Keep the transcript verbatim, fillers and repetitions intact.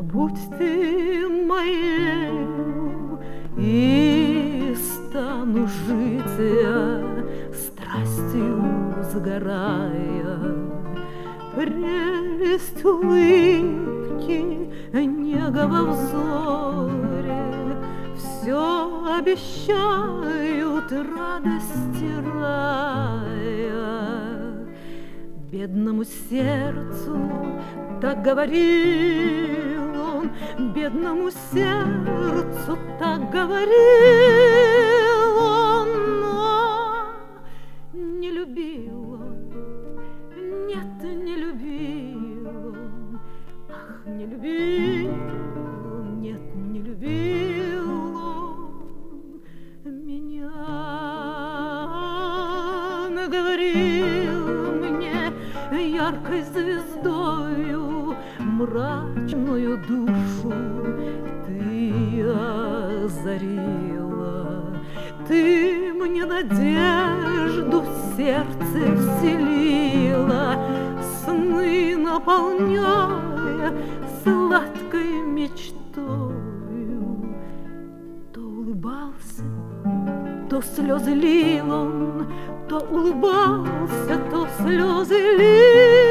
Будь ты моею, и стану жить я, страстью сгорая. Прелесть улыбки, нега во взоре все обещают радости рая. Бедному сердцу так говорил он, бедному сердцу так говорил он, но не любил он, нет, не любил он, ах, не любил он, нет, не любил он меня. Наговорил мне яркой звездою мрачную душу ты озарила, ты мне надежду в сердце вселила, сны наполняя сладкой мечтою. То улыбался, то слезы лил он, то улыбался, то слезы лил.